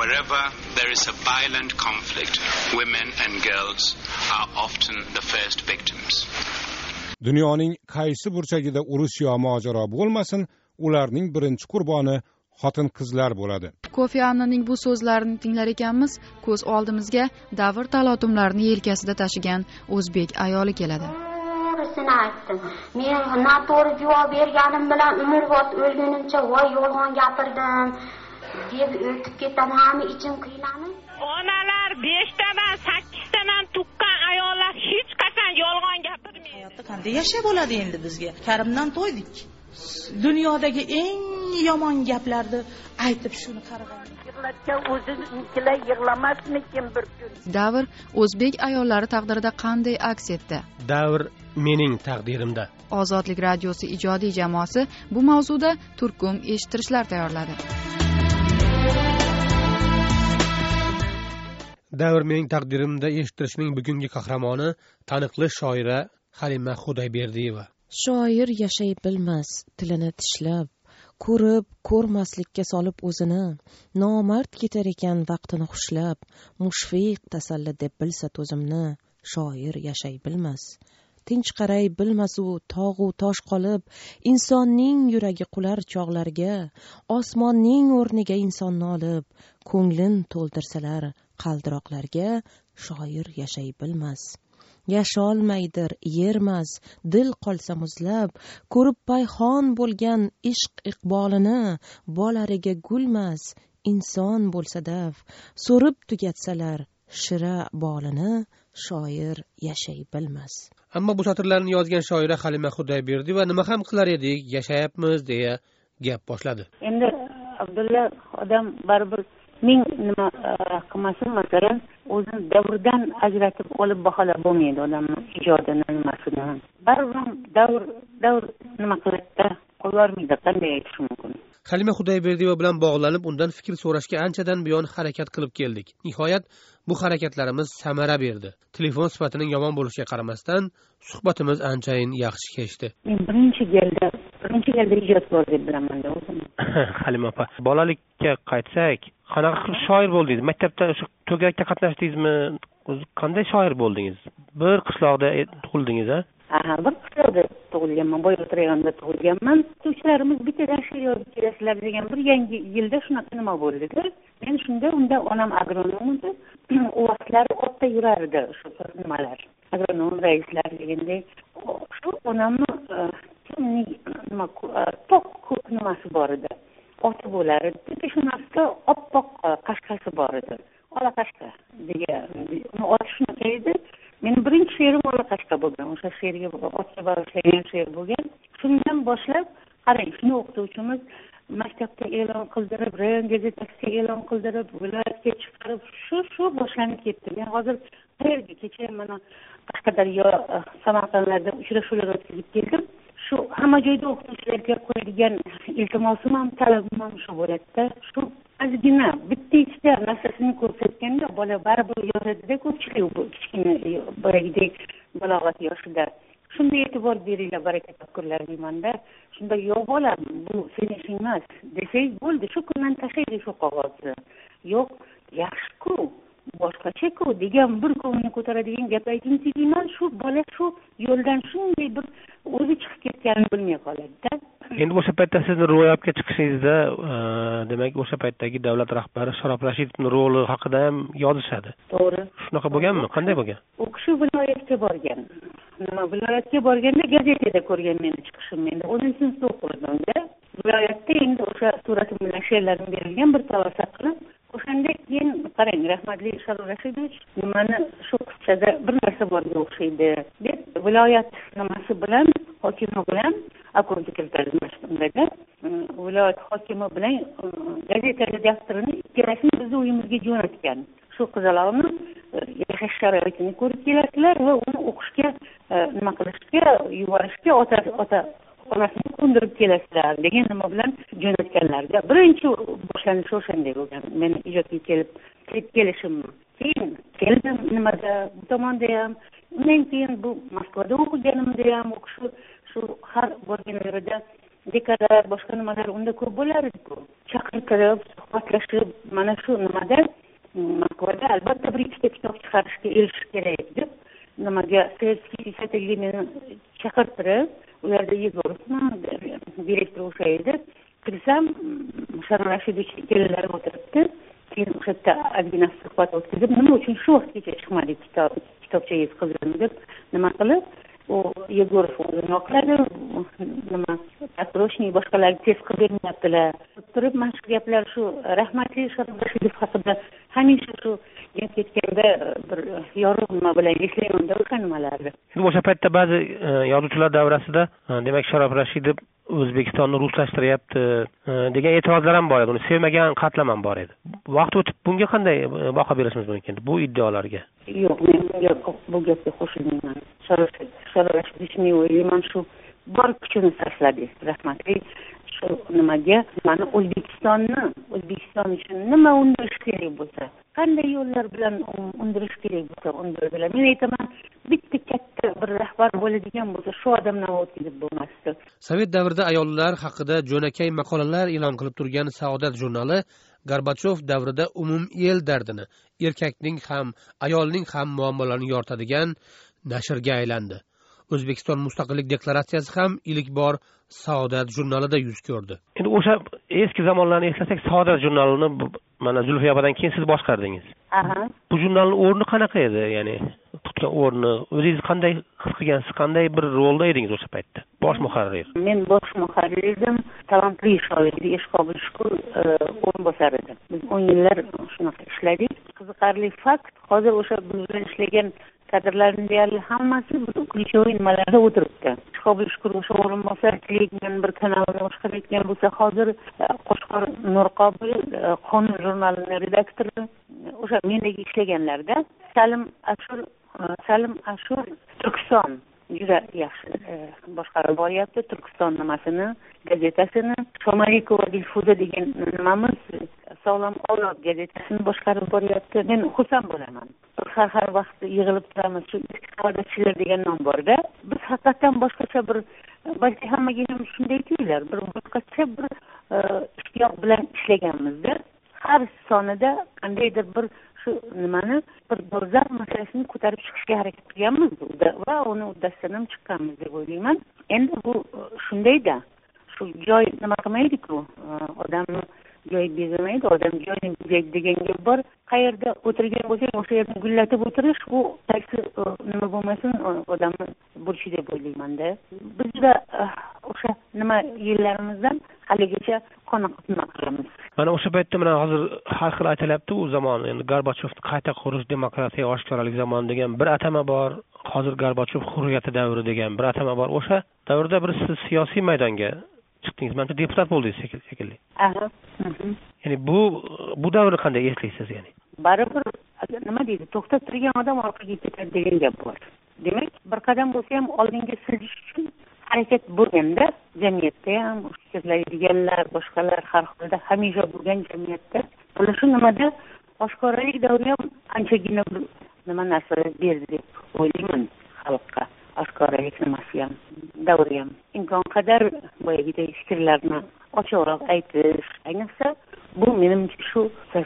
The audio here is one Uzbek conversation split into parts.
Wherever there is a violent conflict, women and girls are often the first victims. Dunyoning qaysi burchagida urush yo mojaro bo'lmasin, ularning birinchi qurboni xotin-qizlar bo'ladi. Kofi Annaning bu so'zlarini tinglar ekanmiz, ko'z oldimizga davr talotumlarini yelkasida tashigan o'zbek ayoli keladi. Seni aytdim. Men noto'g'ri javob berganim bilan umrbod o'lgunimcha voy yolg'on gapirdim deb o'tib ketaman, hamma ichim qiynalib. Onalar 5 tadan 8 tadan tuqqan ayollar hech qachon yolg'on gapirmaydi. Hayotda qanday yashab bo'ladi endi bizga? Karimdan to'ydik. Dunyodagi eng yomon gaplarni aytib shuni qaragan. Davr o'zbek ayollari taqdirida qanday aks etdi? Davr mening taqdirimda. Ozodlik radiosi ijodiy jamoasi bu mavzuda turkum eshittirishlar tayyorladi. Davr mening taqdirimda eshittirishning bugungi qahramoni taniqli shoira Halima Xudoyberdiyeva. Shoir yashay bilmas, tilini tishlab, ko'rib ko'rmaslikka solib o'zini, nomard ketar ekan vaqtini xushlab, mushfiq tasalli deb bilsa to'zimni, shoir yashay bilmas. Tinch qaray bilmas u tog'u tosh qolib, insonning yuragi qular chog'larga, osmonning o'rniga insonni olib, ko'nglin to'ldirsalar qaldiroqlarga, shoir yashay bilmas. Yasholmaydir yermas, dil qolsa muzlab, ko'rib payxon bo'lgan ishq iqbolini, bolariga gulmas, inson bo'lsa dav, so'rib tugatsalar shira bolini, shoir yashay bilmas. Ammo bu satrlarni yozgan shoira Halima Xudoyberdiyeva nima ham qilar edik, yashayapmiz deya gap boshladi. Endi Abdulla odam baribir ming nima qilmasin, masalan, o'zini davrdan ajratib olib baholab bo'lmaydi odamning ijodini, nimasini. Baribir davr nima qiladi, qo'yolmaydi, qanday aytish mumkin. Halima Xudoyberdiyeva bilan bog'lanib, undan fikr so'rashga anchadan buyon harakat qilib keldik. Nihoyat bu harakatlarimiz samara berdi. Telefon sifatining yomon bo'lishiga qaramasdan, suhbatimiz anchayin yaxshi kechdi. Men birinchi galda ijodkor deb bilaman o'zim. Halima opa, bolalikka qaytsak, qanaqa shoir bo'ldingiz? Maktabda o'sha to'garakda qatnashdingizmi? O'zi qanday shoir bo'ldingiz? Bir qishloqda tug'ildingiz, a? Bir qishloqda tug'ilganman, Boyo'tirg'anda tug'ilganman. O'qituvchilarimiz bittadan she'r yozib kelasizlar degan bir yangi yilda shunaqa nima bo'ldi-da. Men unda onam agronom edi. U vaqtlar otda yurardi shu nimalar. Agronom raislar degandek. Shu onamni nima to'q ko'k nimasi bor edi. Oti bo'lar edi. Shunaqada oppoq qashqasi bor edi. Ola qashqa degan. Uni oti shunaqa edi. Mening birinchi she'rim Ola qashqa bo'lgan. O'sha she'rga otga bag'ishlangan she'r bo'lgan. Shundan boshlab, qarang, shuni o'qituvchimiz maktabda e'lon qildirib, rayon gazetasiga e'lon qildirib, viloyatga chiqarib, shu boshlanib ketdi. Men hozir qayerga kecha mana Qashqadaryo, Samarqandlarda uchrashuvlar o'tkazib keldim. Shu hamma joyda o'qituvchilarga qo'yadigan iltimosim ham, talabim ham shu bo'ladi-da. Shu ozgina bitta ikkita narsasini ko'rsatganda bola baribir yozadi-da, ko'pchilik bu kichkina boyagidek balog'at yoshida. Shunday e'tibor beringlar, baraka topkurlar deymanda. Shunda yo'q bola, bu sening ishing emas desangiz bo'ldi, shu kundan tashlaydi shu qog'ozni. Yo'q, yaxshi-ku, boshqacha-ku degan bir ko'ngilni ko'taradigan gap aytingizman, shu bola shu yo'ldan shunday bir o'zi chiqib ketganini bilmay qoladi-da. Endi o'sha paytda sizni ro'yobga chiqishingizda, demak, o'sha paytdagi davlat rahbari Sharof Rashidovning roli haqida ham yozishadi. To'g'ri. Shunaqa bo'lganmi? Qanday bo'lgan? U kishi viloyatga borgan. Viloyatga borganda gazetada ko'rgan meni chiqishimni. Endi 10-sinfda o'qirdim-da. Viloyatda endi o'sha suratim bilan she'rlarim berilgan bir tavosa qilib, o'shanda keyin qarang, rahmatli Sharof Rashidovich nimani shu qissada bir narsa borga o'xshaydi deb viloyat nimasi bilan, hokimi bilan akon sekretarimizdagi viloyat hokimi bilan gazeta redaktorini ikkalasini bizni uyimizga jo'natgan. Shu qizaloqni yashash sharoitini ko'rib kelasizlar va uni o'qishga nima qilishga, yuborishga onasini ko'ndirib kelasizlar degan nima bilan jo'natganlarga. Birinchi boshlanishi o'shanday bo'lgan. Men ijodga kelib kelishim. Keyin keldim nimada, bu tomonda ham, undan keyin bu Moskvada o'qiganimda ham shu har borgan yerda dekalar, boshqa nimalar unda ko'p bo'lar edi-ku. chaqirtirib suhbatlashib mana shu nimada Moskvada albatta bir ikkita kitob chiqarishga erishish kerak deb nimaga Sovetskiy pисательni chaqirtirib u yerda Yegorovni direktor o'sha edi. Kirsam Sharof Rashidovich kelinlar o'tiribdi. Keyin o'sha yerda ozgina suhbat o'tkazib, nima uchun shu vaqtgacha chiqmadik kitobchangiz qizlarni deb nima qilib, u Yegorov o'zini oqladi, nima Atroshniy boshqalar tez qilib bermayaptilar. Turib mana shu gaplar shu rahmatli Sharof Rashidov haqida hamisha shu gap ketganda bir yorug' nima bilan eslaymanda o'sha nimalarni. O'sha paytda ba'zi yozuvchilar davrasida demak Sharof Rashidov O'zbekistonni ruslashtiryapti degan e'tirozlar ham bor edi. Uni sevmagan qatlam ham bor edi. Vaqt o'tib bunga qanday baho berishimiz mumkin bu iddaolarga? Yo'q, men bu gapga qo'shilmayman. Sharof Rashidovni o'ylayman shu bor kuchini sarfladi rahmatli shu nimaga mana O'zbekiston uchun nima undirish kerak bo'lsa, qanday yo'llar bilan undirish kerak bo'lsa undirdilar. Men aytaman, bitta katta bir rahbar bo'ladigan bo'lsa shu odamdan o'tkazib bo'lmasdi. Sovet davrida ayollar haqida jo'nakay maqolalar e'lon qilib turgan Saodat jurnali Gorbachov davrida umum el dardini, erkakning ham, ayolning ham muammolarini yoritadigan nashrga aylandi. O'zbekiston mustaqillik deklaratsiyasi ham ilk bor Saodat jurnalida yuz ko'rdi. Endi o'sha eski zamonlarni eslasak, Saodat jurnalini mana Zulfiya opadan keyin siz boshqardingiz. Bu jurnalning o'rni qanaqa edi? Ya'ni tutgan o'rni, o'zingiz qanday his qilgansiz, qanday bir rolda edingiz o'sha paytda? Bosh muharrir. Men bosh muharrir edim, talantli shoir, Eshqobil Shukur o'rinbosar edim. Biz 10 yillar shunaqa ishladik. Qiziqarli fakt, hozir o'sha biz bilan ishlagan kadrlarning deyarli hammasi ключевой nimalarda o'tiribdi. Eshqobil Shukur o'sha o'rinbosarchilikdan bir kanalni boshqarayotgan bo'lsa, hozir Qo'shqor Nurqobil qonun jurnalining redaktori, o'sha mendagi ishlaganlarda Salim Ashur Turkiston juda yaxshi boshqarib boryapti. Turkiston nimasini, gazetasini, Shomalikova Dilfuza degan nimamiz Sog'lom avlod gazetasini boshqarib boryapti. Men xursand bo'laman. Har vaqt yig'ilib turamiz. Shu saodatchilar degan nom bor-da. Biz haqiqatan boshqacha bir, balki hammaga ham shunday tuyular, bir boshqacha bir ishtiyoq bilan ishlaganmizda. Har sonida qandaydir bir shu nimani bir dolzarb masalasini ko'tarib chiqishga harakat qilganmiz va uni uddasidan ham chiqqanmiz deb o'ylayman. Endi bu shundayda, shu joy nima qilmaydi-ku, odamni joy bezamaydi, odam joyini bezaydi degan gap bor. Qayerda o'tirgan bo'lsak, o'sha yerni gullatib o'tirish, bu qaysi nima bo'lmasin odamni burchi deb o'ylayman-da. Biz juda o'sha nima yillarimizdan haligacha qoniqib nima qilamiz. Mana o'sha paytda mana hozir har xil aytilyapti, u zamon endi Gorbachovni qayta qurish, demokratiya, oshkoralik zamoni degan bir atama bor. Hozir Gorbachov hurriyati davri degan bir atama bor. O'sha davrda bir siz siyosiy maydonga chiqdingiz, mana deputat bo'ldingiz shekilli. Ya'ni bu davrni qanday eslaysiz yani? Baribir nima deydi, to'xtab turgan odam orqaga ketadi degan gap bor. Demak, bir qadam bo'lsa ham oldinga siljish uchun harakat bo'lganda, jamiyatda ham fikrlaydiganlar, boshqalar har xilda hamisha bo'lgan jamiyatda mana shu nimada oshkoralik davri ham anchagina nima narsalar berdi deb o'ylayman xalqqa. Oshkoralik nimasi ham, davri ham imkon qadar boyagidek fikrlarni ochiqroq aytish, ayniqsa bu menimcha shu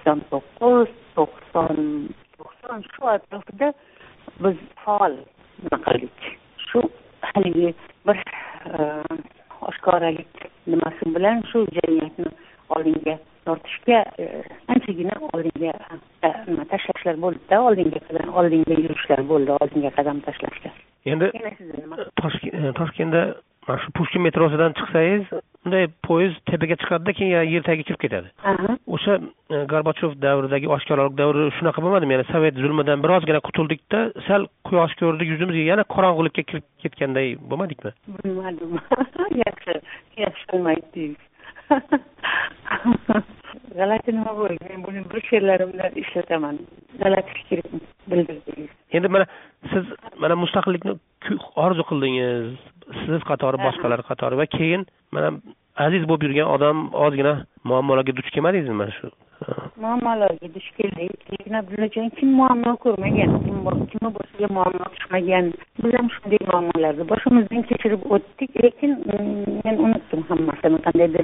89-90 shu atrofida biz faol nima qildik. Shu haligi bir oshkoralik nimasi bilan shu jamiyatni oldinga tortishga anchagina oldinga tashlashlar bo'ldi-da, oldinga yurishlar bo'ldi, oldinga qadam tashlashlar. Endi Toshkentda shu Pushkin metrosidan chiqsangiz, unday poyezd tepaga chiqadi-da, keyin yer tagiga kirib ketadi. O'sha Gorbachov davridagi oshkoralik davri shunaqa bo'lmadimi? Ya'ni Sovet zulmidan birozgina qutuldik-da, sal quyosh ko'rdik, yuzimizga yana qorong'ulikka kirib ketganday bo'lmadikmi? Bilmadim. Yaxshi olmaysiz. G'alati nima bo'ldi? Men buni bir she'rlarimda ishlataman. G'alati fikr bildirdingiz. Endi mana siz mana mustaqillikni orzu qildingiz, siz qatori, boshqalar qatori va keyin mana aziz bo'lib yurgan odam ozgina muammolarga duch kelmadingizmi mana shu? Muammolarga duch keldik. Lekin Abdullajon kim muammo ko'rmagan, kim boshiga muammo tushmagan. Biz ham shunday muammolarni boshimizdan kechirib o'tdik, lekin men unutdim hammasini. Qandaydir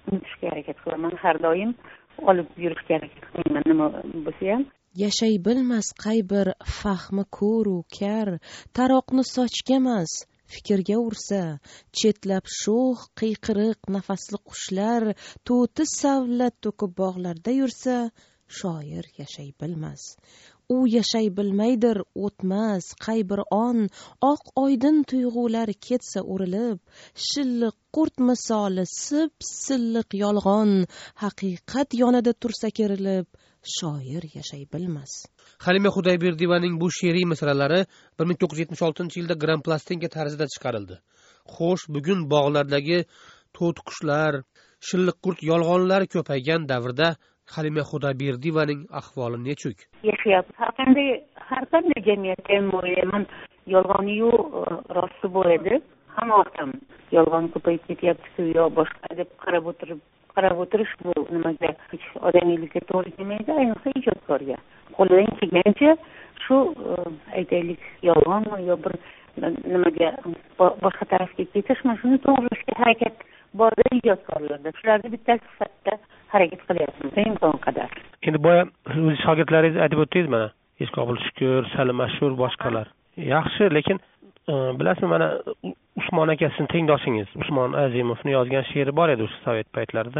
unutishga harakat qilaman, har doim olib yurishga harakat qilaman nima bo'lsa ham. Yashay bilmas qay bir fahmi ko'ru kar, taroqni sochgamas fikrga ursa, chetlab sho'x qiyqiriq nafasli qushlar to'ti savlat to'kib bog'larda yursa, shoir yashay bilmas. U yashay bilmaydir o'tmas qay bir on, oq oydin tuyg'ular ketsa urilib, shilliq qurt misoli sip silliq yolg'on, haqiqat yonida tursa kerilib, shoir yashay bilmas. Halima Xudayberdiyevaning bu she'riy misralari 1976-yilda Grand plastinka tarzida chiqarildi. Xo'sh, bugun bog'lardagi to'ti qushlar, shilliq qurt yolg'onlar ko'paygan davrda Halima Xudayberdiyevaning ahvoli nechuk? Yashayapti. Har qanday jamiyatda ham o'ylayman, yolg'oni-yu rosti bo'ladi. Hamma ham yolg'on ko'payib ketyapti yo boshqa deb qarab o'tirish bu nimaga odamiylikka to'g'ri kelmaydi, ayniqsa ijodkorga. Qo'lidan kelgancha shu aytaylik yolg'onmi yo bir nimaga boshqa tarafga ketish, mana shuni to'g'rilashga harakat borda ijodkorlarda. Shularni bittasi sifatida harakat qilyapmiz imkon qadar. Endi boya o'z shogirdlaringiz aytib o'tdingiz mana, Eshqobul Shukur, Salim Mashhur boshqalar. Yaxshi, lekin bilasizmi, mana Usmon aka sizning tengdoshingiz Usmon Azimovning yozgan she'ri bor edi o'sha sovet paytlarida.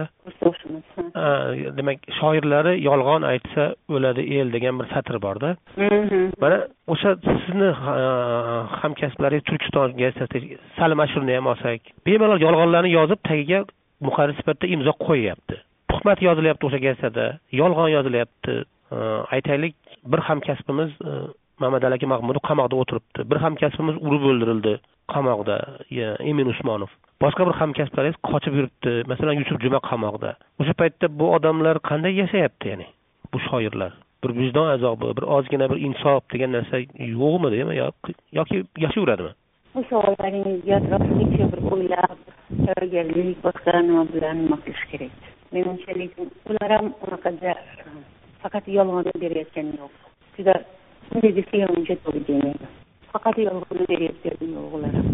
Demak, shoirlari yolg'on aytsa o'ladi el degan bir satr bor-da. Mana o'sha sizni hamkasblaringiz Turkiston gazetasi Salim Mashhurni ham olsak, bemalol yolg'onlarni yozib tagiga muharrir sifatida imzo qo'yyapti. Tuhmat yozilyapti o'sha gazetada, yolg'on yozilyapti. Aytaylik, bir hamkasbimiz Mamad aka Mahmudov qamoqda o'tiribdi. Bir hamkasbimiz urib o'ldirildi qamoqda, Emin Usmonov. Boshqa bir hamkasblaringiz qochib yuribdi. Masalan, Yusuf Juma qamoqda. O'sha paytda bu odamlar qanday yashayapti, ya'ni bu shoirlar? Bir vijdon azobi, bir ozgina bir insof degan narsa yo'qmi deymi yoki yashayveradimi? Bu savollaringizga rostlikcha bir o'ylab, tayyorgarlik boshqa nima bilan nima qilish kerak? Menimcha, lekin ular ham unaqada faqat yolg'on berayotgani yo'q. Juda bunday desa ham uncha to'g'ri kelmaydi. Faqat yolg'on berayotgani yo'q ular ham.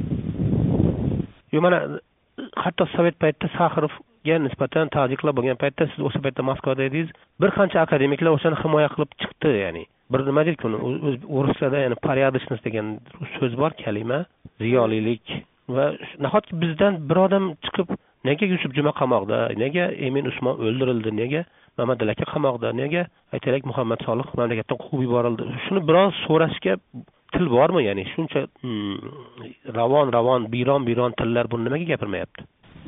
Mana hatto sovet paytida Saxirovga nisbatan ta'ziqlar bo'lgan paytda siz o'sha paytda Moskvada edingiz, bir qancha akademiklar o'shani himoya qilib chiqdi, ya'ni bir nima deydi uni o'rislarda, ya'ni порядочность degan so'z bor, kalima, ziyolilik va nahotki bizdan bir odam chiqib nega Yusuf Juma qamoqda, nega Emin Usmon o'ldirildi, nega Mamad aka qamoqda, nega aytaylik Muhammad Solih mamlakatdan quvib yuborildi, shuni biroz so'rashga til bormi, ya'ni shuncha ravon biron tillar buni nimaga gapirmayapti?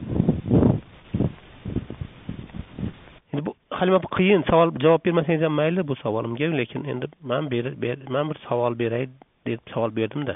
Endi bu Halima, bu qiyin savol, javob bermasangiz ham mayli bu savolimga, lekin endi men bir savol beray deb savol berdim-da.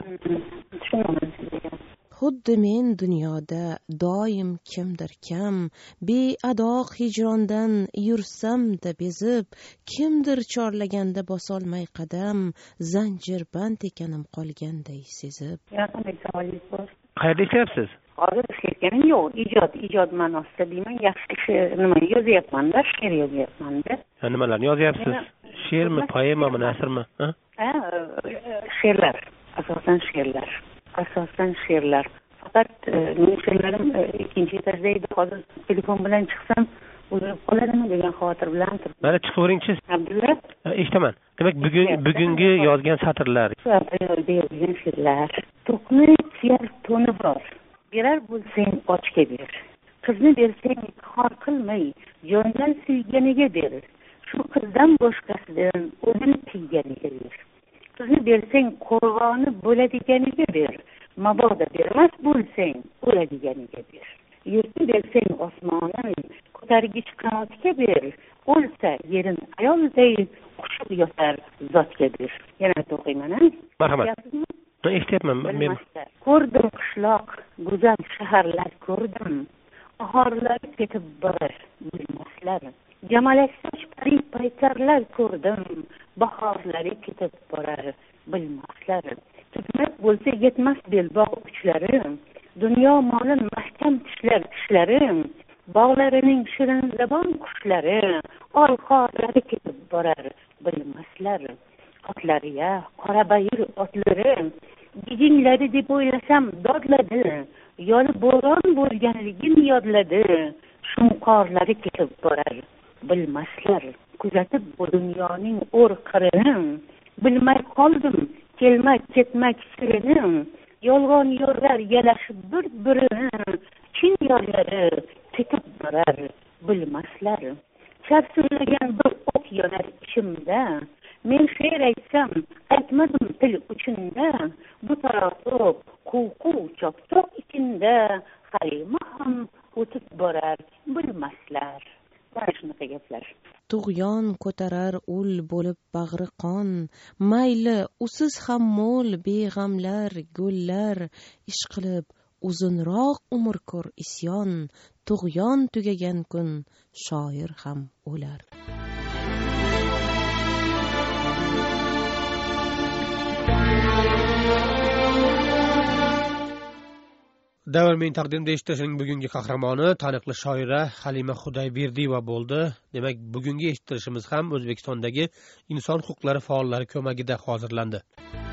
Xuddi men dunyoda doim kimdir kam, beadoq hijrondan yursam-da bezib, kimdir chorlaganda bosolmay qadam, zanjir band ekanim qolganday sezib. Qanday savolingiz bor? Qayerda ishlayapsiz? Hozir ishlayotganim yo'q, ijod ma'nosida deyman, yaxshi nima yozyapman-da, she'r yozyapman-da. Nimalarni yozyapsiz? She'rmi, poemami, nasrmi? She'rlar, asosan she'rlar. Faqat mening she'rlarim ikkinchi etajda edi. Hozir telefon bilan chiqsam o'lib qoladimi degan xavotir bilan turibman. Mana chiqavering-chi. Abdulla? Eshitaman. Demak, bugungi yozgan satrlar. Yozgan she'rlar. To'qni siyar to'ni bor. Berar bo'lsang ochga ber. Qizni bersang xor qilmay, jondan suyganiga ber. Shu qizdan boshqasidan o'zini tiyganiga ber. Qizni bersang qo'rg'oni bo'ladiganiga ber. Mabodo bermas bo'lsang o'ladiganiga ber. Yurtni bersang osmonin ko'targich qanotga ber. O'lsa yerin ayolday qushib yotar zotga ber. Yana o'qiyman. Marhamat. Eshityapman men. Ko'rdim qishloq, go'zal shaharlar ko'rdim. Bahorlar ketib borar bilmaslar. Jamalaksoch paytarlar ko'rdim. Bahorlari ketib borar bilmaslar. Tugmat bo'lsa yetmas belbog' uchlari. Dunyo molin mahkam tishlari. Bog'larining shirin zabon qushlari. Orqalari ketib borar bilmaslar. Otlariga qora bayir otlari. Gijinglari deb o'ylasam dodladi. Yoli bo'ron bo'lganligini yodladi. shunqorlari ketib borar bilmaslar kuzatib bu dunyoning o'rqirini bilmay qoldim kelmak ketmak sirini yolg'on yo'llar yalashib bir birini chin yo'llari ketib borar bilmaslar charsillagan bir o't yonar ichimda men she'r aytsam aytmadim til uchunda bu tarotob quv choptoq ichida halima ham o'tib borar bilmaslar. Mana shunaqa gaplar. tug'yon ko'tarar ul bo'lib bag'ri qon mayli usiz ham mo'l beg'amlar gullar ishqilib uzunroq umr ko'r isyon tug'yon tugagan kun shoir ham o'lar. Davrmen taqdimda eshitishning bugungi qahramoni taniqli shoira Halima Xudoyberdiyeva bo'ldi. Demak, bugungi eshittirishimiz ham O'zbekistondagi inson huquqlari faollari ko'magida hozirlandi.